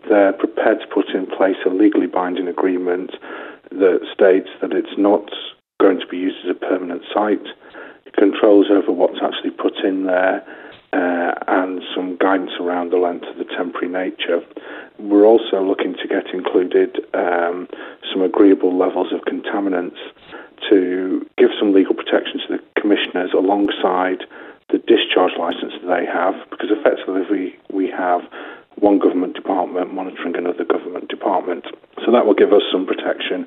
they're prepared to put in place a legally binding agreement that states that it's not going to be used as a permanent site, controls over what's actually put in there, and some guidance around the length of the temporary nature. We're also looking to get included some agreeable levels of contaminants to give some legal protection to the commissioners alongside the discharge licence that they have, because effectively we have one government department monitoring another government department. So that will give us some protection